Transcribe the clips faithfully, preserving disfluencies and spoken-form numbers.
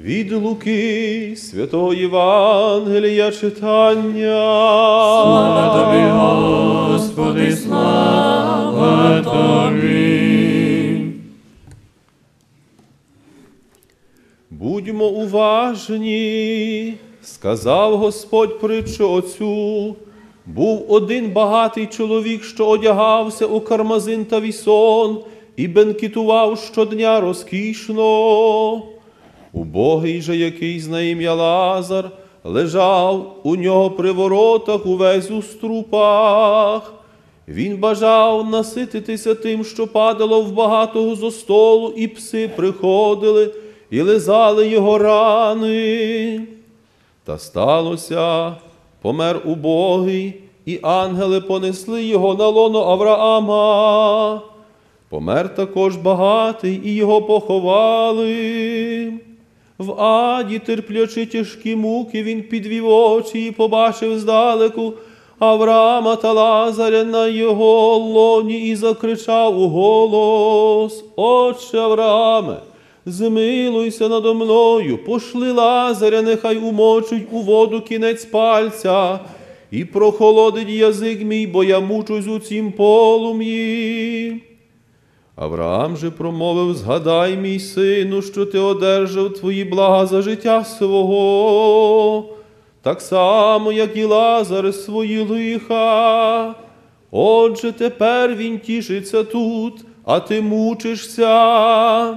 Від Луки Святого Євангелія читання. Слава Тобі, Господи, слава Тобі. Будьмо уважні, сказав Господь притчу оцю. Був один багатий чоловік, що одягався у кармазин та вісон і бенкетував щодня розкішно. Убогий же якийсь на ім'я Лазар лежав у нього при воротах увесь у струпах. Він бажав насититися тим, що падало в багатого зо столу, і пси приходили і лизали його рани. Та сталося, помер убогий, і ангели понесли його на лоно Авраама. Помер також багатий, і його поховали. В аді, терплячи тяжкі муки, він підвів очі і побачив здалеку Авраама та Лазаря на його лоні і закричав у голос: «Отче Аврааме, змилуйся надо мною, пошли Лазаря, нехай умочуть у воду кінець пальця і прохолодить язик мій, бо я мучусь у цім полум'ї». Авраам же промовив: «Згадай, мій сину, що ти одержав твої блага за життя свого, так само, як і Лазар свої лиха. Отже, тепер він тішиться тут, а ти мучишся.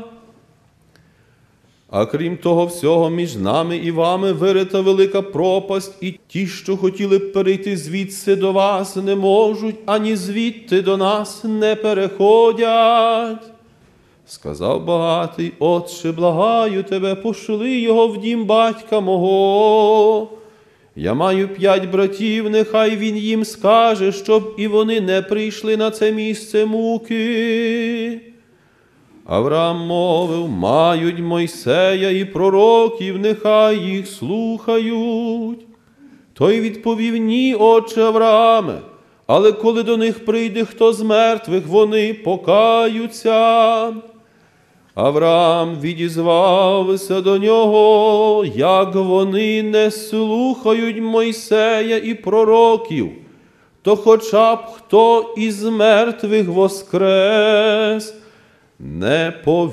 А крім того всього, між нами і вами вирита велика пропасть, і ті, що хотіли б перейти звідси до вас, не можуть, ані звідти до нас не переходять». Сказав багатий: «Отче, благаю тебе, пошли його в дім батька мого. Я маю п'ять братів, нехай він їм скаже, щоб і вони не прийшли на це місце муки». Авраам мовив: «Мають Мойсея і пророків, нехай їх слухають». Той відповів: «Ні, отче Аврааме, але коли до них прийде хто з мертвих, вони покаються». Авраам відізвався до нього: «Як вони не слухають Мойсея і пророків, то хоча б хто із мертвих воскрес не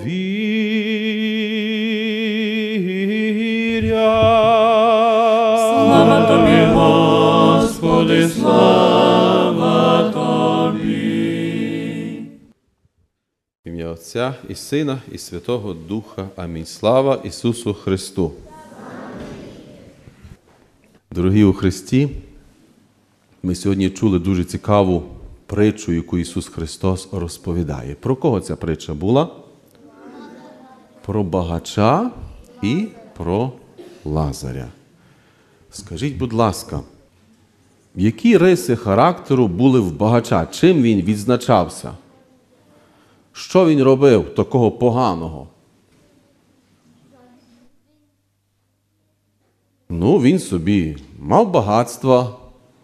повірять». Слава Тобі, Господи, слава Тобі. В ім'я Отця і Сина, і Святого Духа. Амінь. Слава Ісусу Христу! Дорогі у Христі, ми сьогодні чули дуже цікаву притчу, яку Ісус Христос розповідає. Про кого ця притча була? Про багача і про Лазаря. Скажіть, будь ласка, які риси характеру були в багача? Чим він відзначався? Що він робив такого поганого? Ну, він собі мав багатство,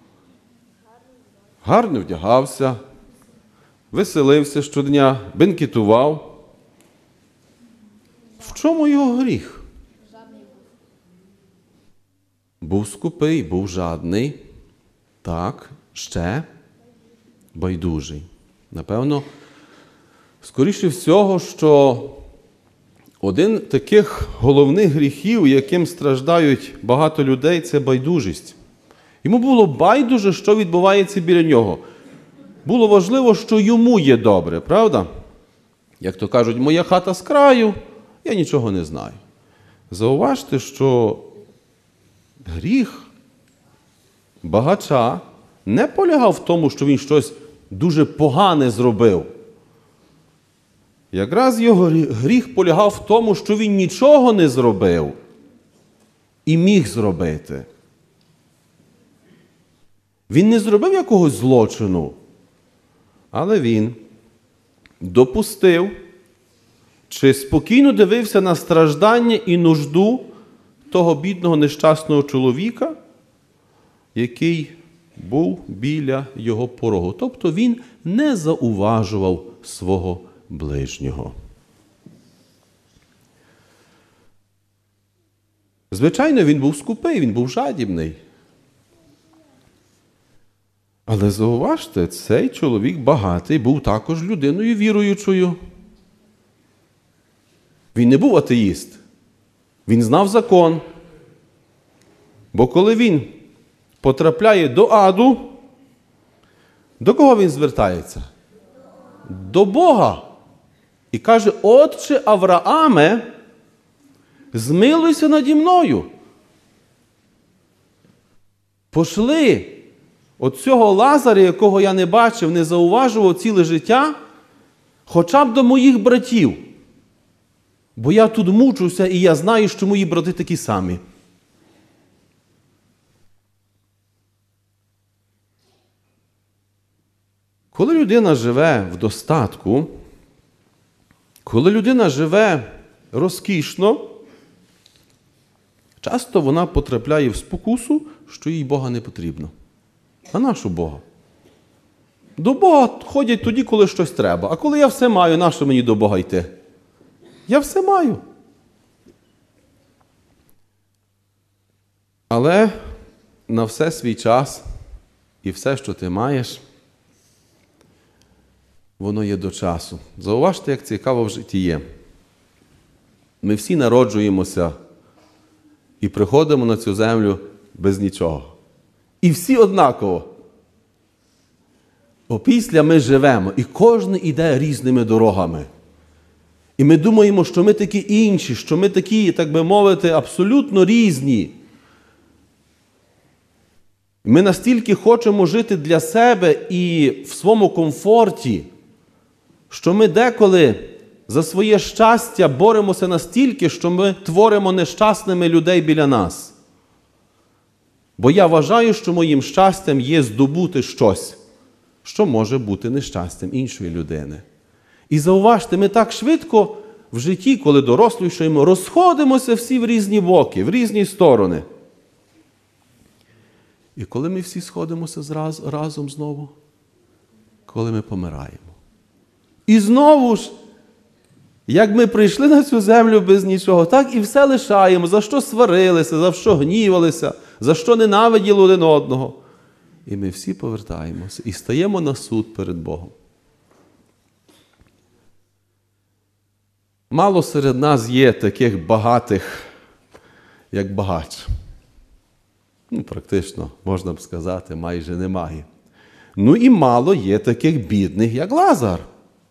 гарно вдягався, веселився щодня, бенкетував. В чому його гріх? Був скупий, був жадний. Так, ще байдужий. Напевно, скоріше всього, що один таких головних гріхів, яким страждають багато людей, це байдужість. Йому було байдуже, що відбувається біля нього. Було важливо, що йому є добре, правда? Як то кажуть, моя хата з краю, я нічого не знаю. Зауважте, що гріх багача не полягав в тому, що він щось дуже погане зробив. Якраз його гріх полягав в тому, що він нічого не зробив і міг зробити. Він не зробив якогось злочину, але він допустив, чи спокійно дивився на страждання і нужду того бідного нещасного чоловіка, який був біля його порогу. Тобто він не зауважував свого ближнього. Звичайно, він був скупий, він був жадібний. Але зауважте, цей чоловік багатий був також людиною віруючою. Він не був атеїст. Він знав закон. Бо коли він потрапляє до аду, до кого він звертається? До Бога. І каже: «Отче Аврааме, змилуйся наді мною. Пошли от цього Лазаря, якого я не бачив, не зауважував ціле життя, хоча б до моїх братів. Бо я тут мучуся, і я знаю, що мої брати такі самі». Коли людина живе в достатку, коли людина живе розкішно, часто вона потрапляє в спокусу, що їй Бога не потрібно. А нащо Бога? До Бога ходять тоді, коли щось треба. А коли я все маю, нащо мені до Бога йти? Я все маю. Але на все свій час і все, що ти маєш, воно є до часу. Зауважте, як цікаво в житті є. Ми всі народжуємося і приходимо на цю землю без нічого. І всі однаково. Опісля ми живемо, і кожен іде різними дорогами. І ми думаємо, що ми такі інші, що ми такі, так би мовити, абсолютно різні. Ми настільки хочемо жити для себе і в своєму комфорті, що ми деколи за своє щастя боремося настільки, що ми творимо нещасними людей біля нас. Бо я вважаю, що моїм щастям є здобути щось, що може бути нещастям іншої людини. І зауважте, ми так швидко в житті, коли дорослішаємо, розходимося всі в різні боки, в різні сторони. І коли ми всі сходимося зраз, разом знову? Коли ми помираємо. І знову ж, як ми прийшли на цю землю без нічого, так і все лишаємо, за що сварилися, за що гнівалися, за що ненавиділи один одного. І ми всі повертаємося і стаємо на суд перед Богом. Мало серед нас є таких багатих, як багач. Ну, практично, можна б сказати, майже немає. Ну і мало є таких бідних, як Лазар.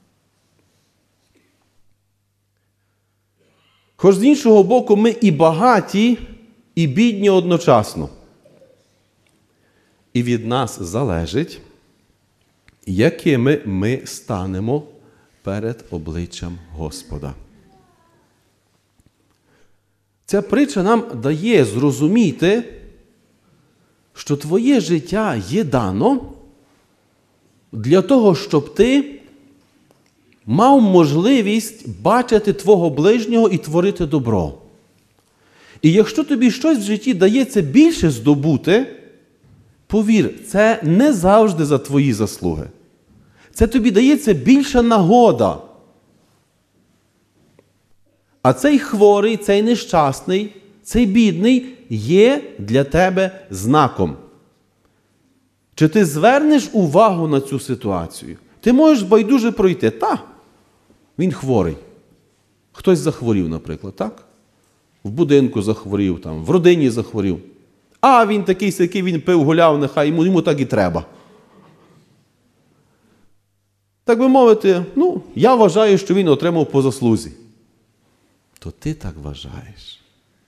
Хоч з іншого боку, ми і багаті, і бідні одночасно. І від нас залежить, якими ми станемо перед обличчям Господа. Ця притча нам дає зрозуміти, що твоє життя є дано для того, щоб ти мав можливість бачити твого ближнього і творити добро. І якщо тобі щось в житті дається більше здобути, повір, це не завжди за твої заслуги. Це тобі дається більша нагода. А цей хворий, цей нещасний, цей бідний є для тебе знаком. Чи ти звернеш увагу на цю ситуацію? Ти можеш байдуже пройти. Та, він хворий. Хтось захворів, наприклад, так? В будинку захворів, там, в родині захворів. А він такий сякий, він пив, гуляв, нехай йому, йому так і треба. Так би мовити, ну, я вважаю, що він отримав по заслузі. То ти так вважаєш.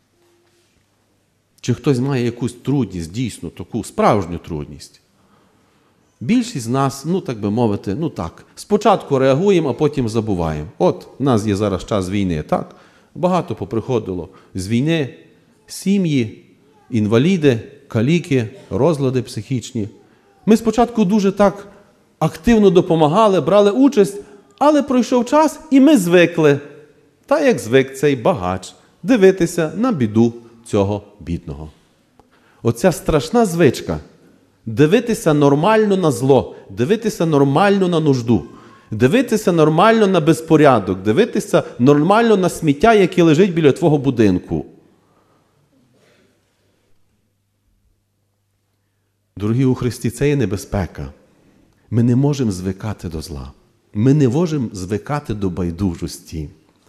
Чи хтось має якусь трудність, дійсно, таку справжню трудність? Більшість з нас, ну, так би мовити, ну так, спочатку реагуємо, а потім забуваємо. От, у нас є зараз час війни, так? Багато поприходило з війни, сім'ї, інваліди, каліки, розлади психічні. Ми спочатку дуже так активно допомагали, брали участь, але пройшов час і ми звикли, та як звик цей багач, дивитися на біду цього бідного. Оця страшна звичка – дивитися нормально на зло, дивитися нормально на нужду, дивитися нормально на безпорядок, дивитися нормально на сміття, яке лежить біля твого будинку. Дорогі у Христі, це є небезпека. Ми не можемо звикати до зла. Ми не можемо звикати до байдужості.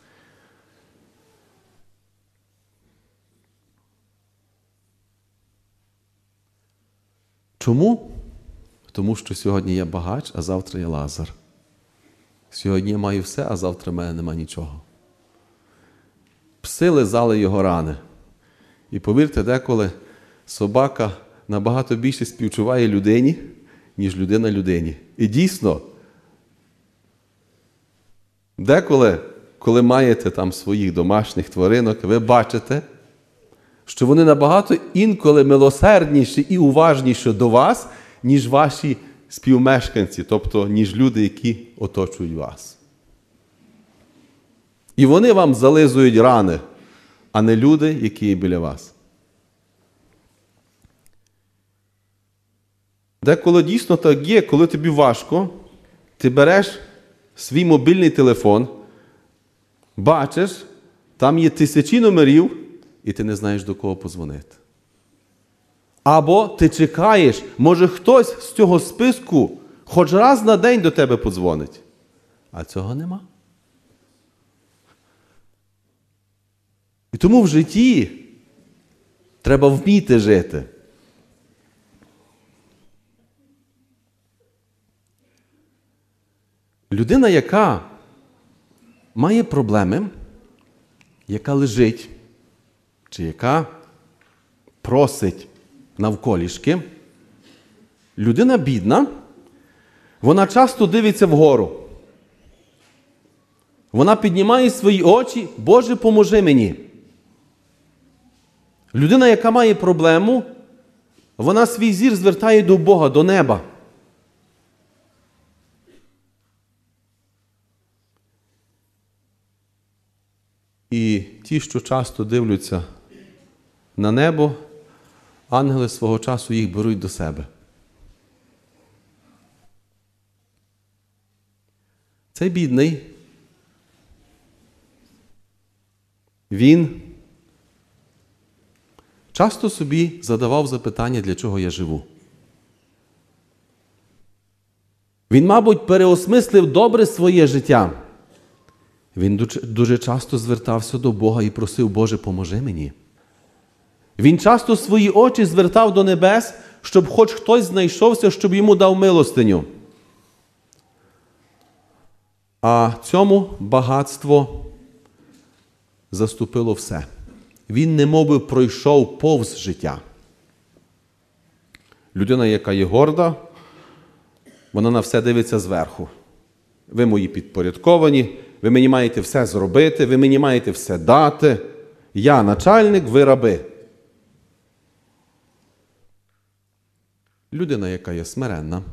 Чому? Тому що сьогодні я багач, а завтра я Лазар. Сьогодні я маю все, а завтра в мене нема нічого. Пси лизали його рани. І повірте, деколи собака набагато більше співчуває людині, ніж людина людині. І дійсно, деколи, коли маєте там своїх домашніх тваринок, ви бачите, що вони набагато інколи милосердніші і уважніші до вас, ніж ваші співмешканці, тобто, ніж люди, які оточують вас. І вони вам зализують рани, а не люди, які є біля вас. Деколи дійсно так є, коли тобі важко, ти береш свій мобільний телефон, бачиш, там є тисячі номерів, і ти не знаєш, до кого подзвонити. Або ти чекаєш, може хтось з цього списку хоч раз на день до тебе подзвонить. А цього нема. І тому в житті треба вміти жити. Людина, яка має проблеми, яка лежить, чи яка просить навколішки, людина бідна, вона часто дивиться вгору. Вона піднімає свої очі, Боже, поможи мені. Людина, яка має проблему, вона свій зір звертає до Бога, до неба. І ті, що часто дивляться на небо, ангели свого часу їх беруть до себе. Цей бідний, він часто собі задавав запитання, для чого я живу. Він, мабуть, переосмислив добре своє життя. Він дуже часто звертався до Бога і просив, Боже, поможи мені. Він часто свої очі звертав до небес, щоб хоч хтось знайшовся, щоб йому дав милостиню. А цьому багатство заступило все. Він немоби пройшов повз життя. Людина, яка є горда, вона на все дивиться зверху. Ви мої підпорядковані, ви мені маєте все зробити, ви мені маєте все дати. Я начальник, ви раби. Людина, яка є смиренна,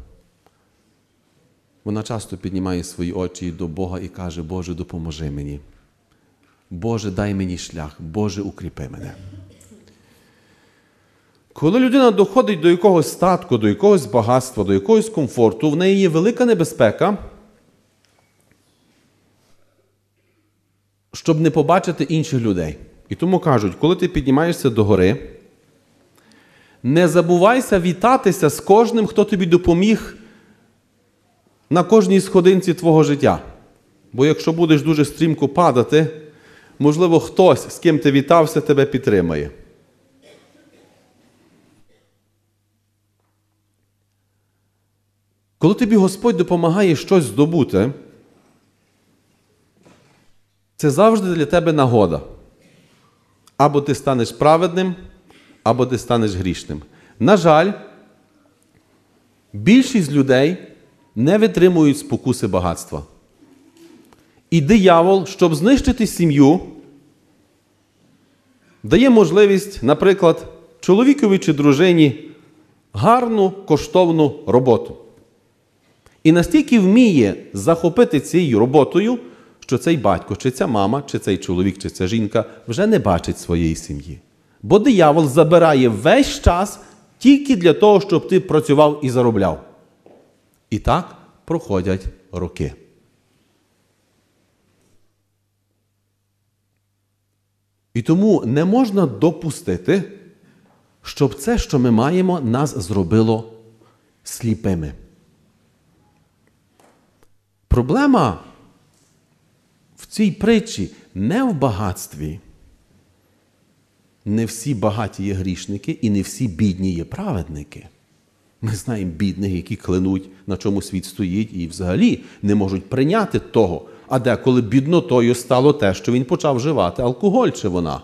вона часто піднімає свої очі до Бога і каже, Боже, допоможи мені. Боже, дай мені шлях. Боже, укріпи мене. Коли людина доходить до якогось статку, до якогось багатства, до якогось комфорту, в неї є велика небезпека, щоб не побачити інших людей. І тому кажуть, коли ти піднімаєшся до гори, не забувайся вітатися з кожним, хто тобі допоміг на кожній сходинці твого життя. Бо якщо будеш дуже стрімко падати, можливо, хтось, з ким ти вітався, тебе підтримає. Коли тобі Господь допомагає щось здобути, це завжди для тебе нагода. Або ти станеш праведним, або ти станеш грішним. На жаль, більшість людей не витримують спокуси багатства. І диявол, щоб знищити сім'ю, дає можливість, наприклад, чоловікові чи дружині гарну, коштовну роботу. І настільки вміє захопити цією роботою, що цей батько, чи ця мама, чи цей чоловік, чи ця жінка вже не бачить своєї сім'ї. Бо диявол забирає весь час тільки для того, щоб ти працював і заробляв. І так проходять роки. І тому не можна допустити, щоб це, що ми маємо, нас зробило сліпими. Проблема в цій притчі не в багатстві. Не всі багаті є грішники і не всі бідні є праведники. Ми знаємо бідних, які клянуть, на чому світ стоїть, і взагалі не можуть прийняти того. А деколи біднотою стало те, що він почав вживати алкоголь чи вона.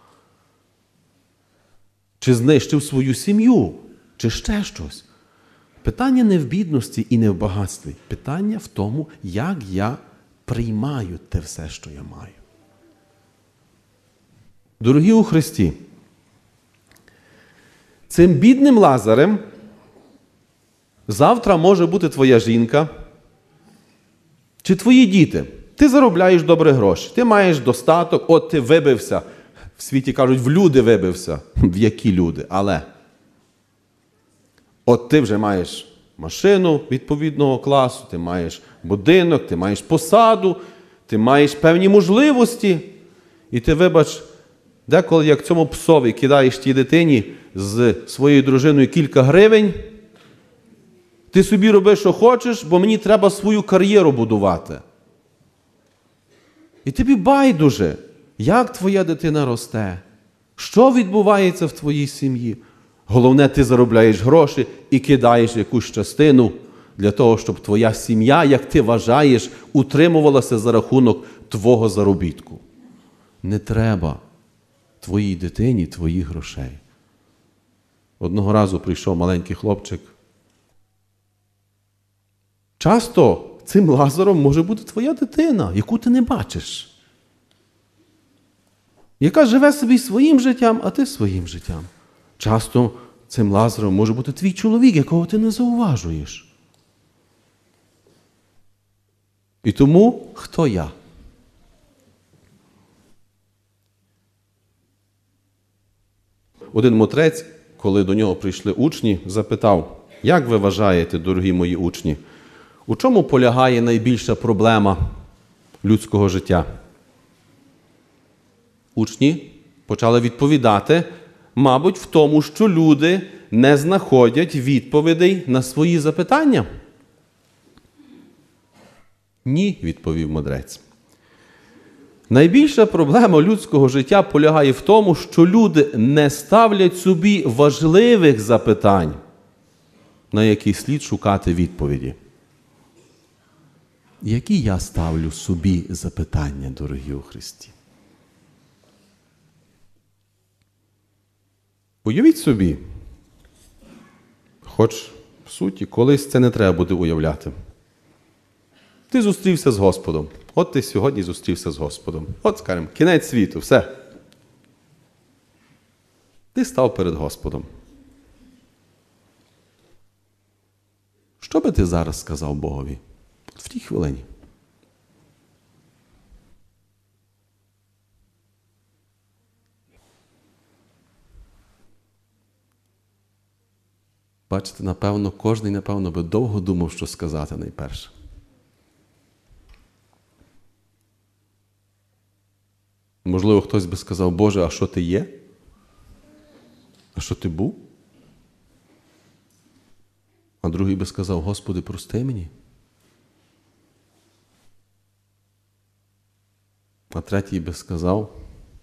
Чи знищив свою сім'ю, чи ще щось. Питання не в бідності і не в багатстві. Питання в тому, як я приймаю те все, що я маю. Дорогі у Христі, цим бідним Лазарем завтра може бути твоя жінка чи твої діти. Ти заробляєш добре гроші, ти маєш достаток, от ти вибився. В світі кажуть, в люди вибився. В які люди? Але от ти вже маєш машину відповідного класу, ти маєш будинок, ти маєш посаду, ти маєш певні можливості. І ти, вибач, деколи, як цьому псові, кидаєш тій дитині з своєю дружиною кілька гривень, ти собі роби, що хочеш, бо мені треба свою кар'єру будувати. І тобі байдуже, як твоя дитина росте, що відбувається в твоїй сім'ї. Головне, ти заробляєш гроші і кидаєш якусь частину для того, щоб твоя сім'я, як ти вважаєш, утримувалася за рахунок твого заробітку. Не треба твоїй дитині твоїх грошей. Одного разу прийшов маленький хлопчик. Часто цим Лазаром може бути твоя дитина, яку ти не бачиш. Яка живе собі своїм життям, а ти своїм життям. Часто цим Лазаром може бути твій чоловік, якого ти не зауважуєш. І тому, хто я? Один мудрець, коли до нього прийшли учні, запитав, як ви вважаєте, дорогі мої учні, у чому полягає найбільша проблема людського життя? Учні почали відповідати, мабуть, в тому, що люди не знаходять відповідей на свої запитання. Ні, відповів мудрець. Найбільша проблема людського життя полягає в тому, що люди не ставлять собі важливих запитань, на які слід шукати відповіді. Які я ставлю собі запитання, дорогі у Христі? Уявіть собі, хоч в суті колись це не треба буде уявляти. Ти зустрівся з Господом. От ти сьогодні зустрівся з Господом. От, скажімо, кінець світу, все. Ти став перед Господом. Що би ти зараз сказав Богові? В тій хвилині. Бачите, напевно, кожен, напевно, би довго думав, що сказати найперше. Можливо, хтось би сказав, Боже, а що ти є? А що ти був? А другий би сказав, Господи, прости мені. А третій би сказав,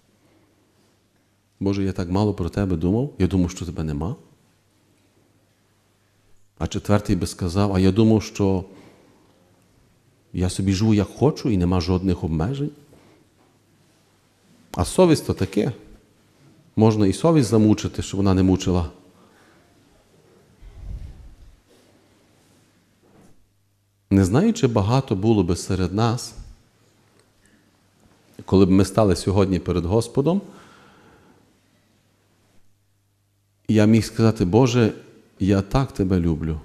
Боже, я так мало про тебе думав, я думав, що тебе нема. А четвертий би сказав, а я думав, що я собі живу як хочу і нема жодних обмежень. А совість то таке. Можна і совість замучити, щоб вона не мучила. Не знаю, чи багато було би серед нас, коли б ми стали сьогодні перед Господом, і я міг сказати, Боже, я так тебе люблю.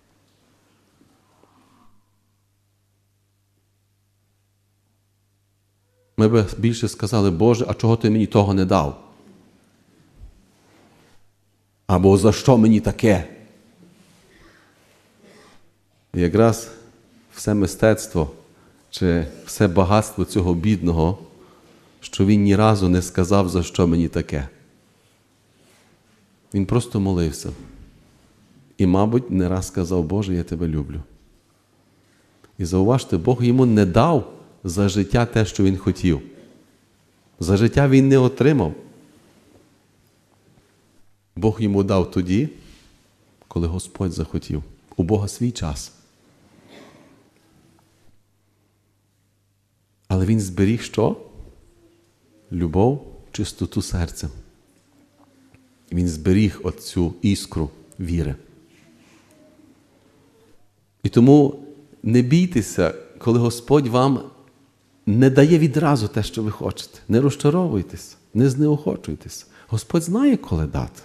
Ми б більше сказали, Боже, а чого ти мені того не дав? Або за що мені таке? І якраз все мистецтво, чи все багатство цього бідного, що він ні разу не сказав, за що мені таке. Він просто молився. І, мабуть, не раз сказав: Боже, я тебе люблю. І зауважте, Бог йому не дав за життя те, що він хотів. За життя він не отримав. Бог йому дав тоді, коли Господь захотів. У Бога свій час. Але він зберіг що? Любов, чистоту серця. Він зберіг оцю іскру віри. І тому не бійтеся, коли Господь вам не дає відразу те, що ви хочете. Не розчаровуйтесь, не знеохочуйтесь. Господь знає, коли дати.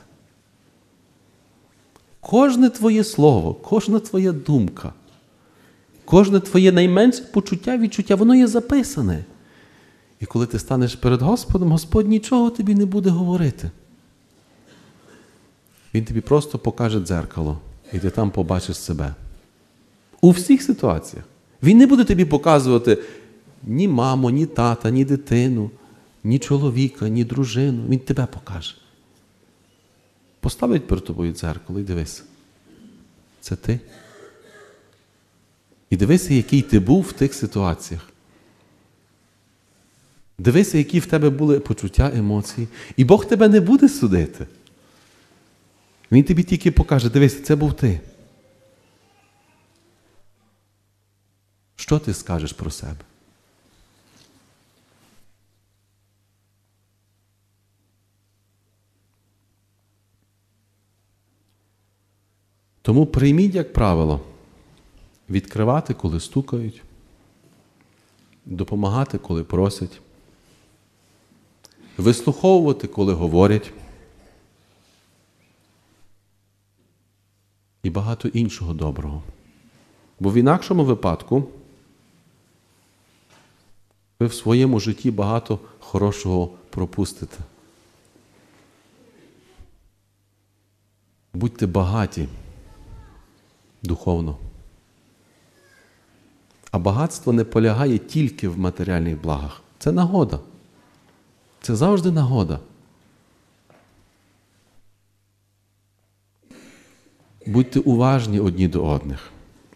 Кожне твоє слово, кожна твоя думка, кожне твоє найменше почуття, відчуття, воно є записане. І коли ти станеш перед Господом, Господь нічого тобі не буде говорити. Він тобі просто покаже дзеркало, і ти там побачиш себе. У всіх ситуаціях. Він не буде тобі показувати ні маму, ні тата, ні дитину, ні чоловіка, ні дружину. Він тебе покаже. Поставить перед тобою дзеркало і дивись. Це ти. І дивися, який ти був в тих ситуаціях. Дивися, які в тебе були почуття, емоції. І Бог тебе не буде судити. Він тобі тільки покаже: дивись, це був ти. Що ти скажеш про себе? Тому прийміть, як правило, відкривати, коли стукають, допомагати, коли просять, вислуховувати, коли говорять, і багато іншого доброго. Бо в інакшому випадку ви в своєму житті багато хорошого пропустите. Будьте багаті духовно. А багатство не полягає тільки в матеріальних благах. Це нагода. Це завжди нагода. Будьте уважні одні до одних.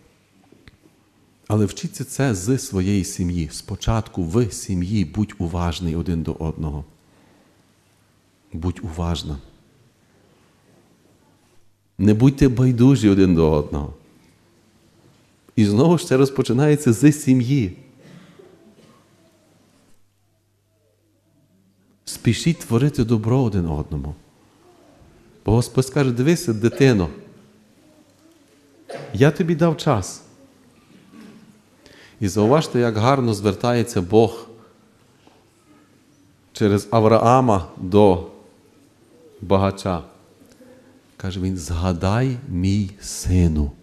Але вчіться це з своєї сім'ї. Спочатку в сім'ї будь уважний один до одного. Будь уважна. Не будьте байдужі один до одного. І знову ж це розпочинається з сім'ї. Спішіть творити добро один одному. Бо Господь скаже: дивися, дитино, я тобі дав час. І зауважте, як гарно звертається Бог через Авраама до багача. Каже він: згадай, мій сину.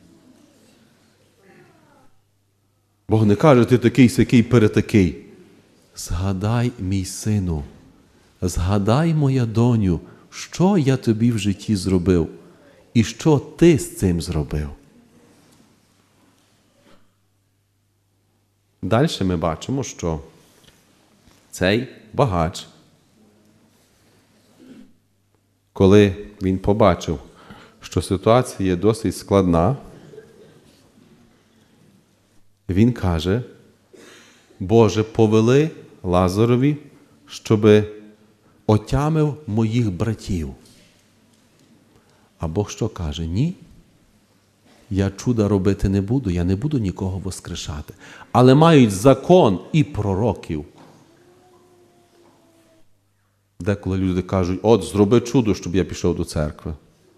Бог не каже: ти такий, сякий, перетакий. Згадай, мій сину. Згадай, моя доню, що я тобі в житті зробив і що ти з цим зробив. Далі ми бачимо, що цей багач, коли він побачив, що ситуація є досить складна, він каже: Боже, повели Лазарові, щоби отямив моїх братів. А Бог що каже? Ні. Я чуда робити не буду, я не буду нікого воскрешати. Але мають закон і пророків. Деколи люди кажуть: от, зроби чудо, щоб я пішов до церкви.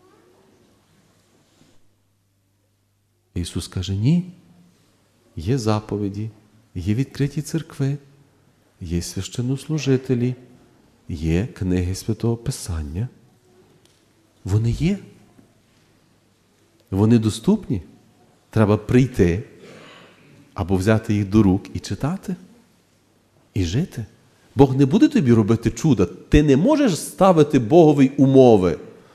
Ісус каже: ні. Є заповіді, є відкриті церкви, є священнослужителі, є книги Святого Писання. Вони є. Вони доступні. Треба прийти або взяти їх до рук і читати, і жити. Бог не буде тобі робити чуда. Ти не можеш ставити Богові умови.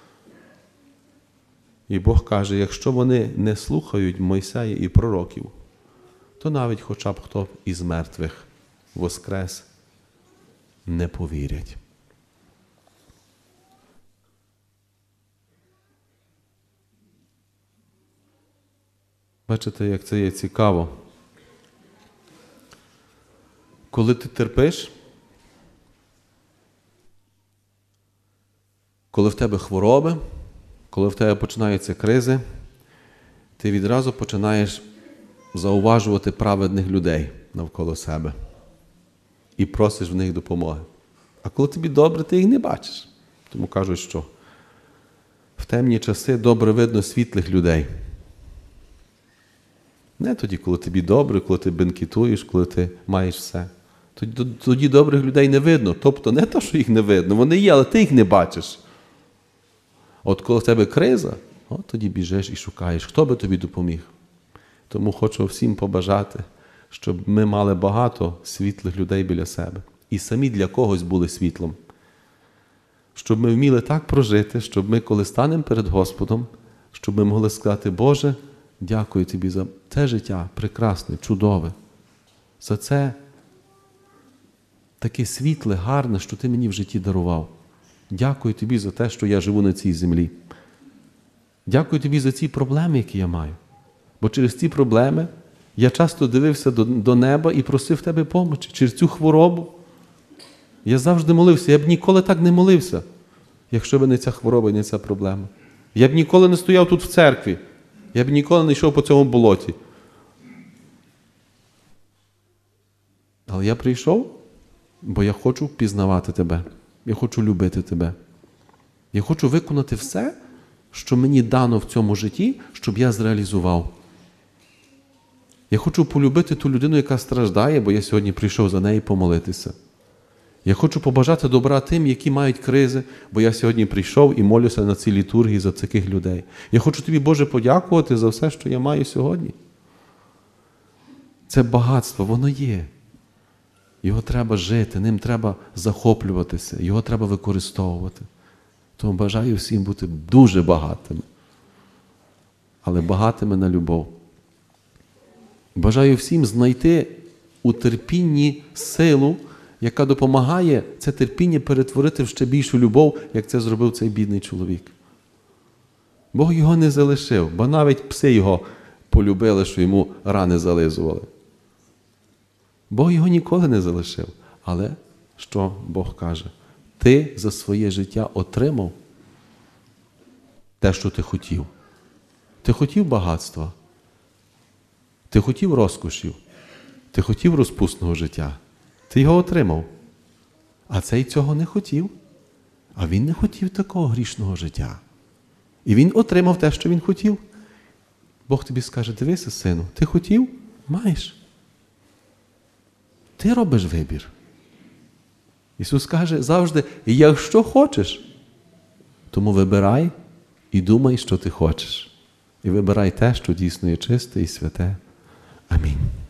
І Бог каже: якщо вони не слухають Мойсея і пророків, то навіть хоча б хто із мертвих воскрес, не повірять. Бачите, як це є цікаво. Коли ти терпиш, коли в тебе хвороби, коли в тебе починаються кризи, ти відразу починаєш зауважувати праведних людей навколо себе і просиш в них допомоги. А коли тобі добре, ти їх не бачиш. Тому кажуть, що в темні часи добре видно світлих людей. Не тоді, коли тобі добре, коли ти бенкетуєш, коли ти маєш все. Тоді, тоді добрих людей не видно. Тобто не те, що їх не видно, вони є, але ти їх не бачиш. От коли в тебе криза, от тоді біжиш і шукаєш, хто би тобі допоміг. Тому хочу всім побажати, щоб ми мали багато світлих людей біля себе. І самі для когось були світлом. Щоб ми вміли так прожити, щоб ми, коли станемо перед Господом, щоб ми могли сказати: Боже, дякую Тобі за це життя прекрасне, чудове. За це таке світле, гарне, що Ти мені в житті дарував. Дякую Тобі за те, що я живу на цій землі. Дякую Тобі за ці проблеми, які я маю. Бо через ці проблеми я часто дивився до, до неба і просив Тебе помочі. Через цю хворобу я завжди молився. Я б ніколи так не молився, якщо б не ця хвороба і не ця проблема. Я б ніколи не стояв тут в церкві. Я б ніколи не йшов по цьому болоті. Але я прийшов, бо я хочу пізнавати Тебе. Я хочу любити Тебе. Я хочу виконати все, що мені дано в цьому житті, щоб я зреалізував. Я хочу полюбити ту людину, яка страждає, бо я сьогодні прийшов за неї помолитися. Я хочу побажати добра тим, які мають кризи, бо я сьогодні прийшов і молюся на цій літургії за таких людей. Я хочу Тобі, Боже, подякувати за все, що я маю сьогодні. Це багатство, воно є. Його треба жити, ним треба захоплюватися, його треба використовувати. Тому бажаю всім бути дуже багатими, але багатими на любов. Бажаю всім знайти у терпінні силу, яка допомагає це терпіння перетворити в ще більшу любов, як це зробив цей бідний чоловік. Бог його не залишив, бо навіть пси його полюбили, що йому рани зализували. Бог його ніколи не залишив. Але що Бог каже? Ти за своє життя отримав те, що ти хотів. Ти хотів багатства. Ти хотів розкошів. Ти хотів розпусного життя. Ти його отримав. А цей цього не хотів. А він не хотів такого грішного життя. І він отримав те, що він хотів. Бог тобі скаже: дивися, сину, ти хотів? Маєш. Ти робиш вибір. Ісус каже завжди: якщо хочеш, тому вибирай і думай, що ти хочеш. І вибирай те, що дійсно є чисте і святе. Амінь.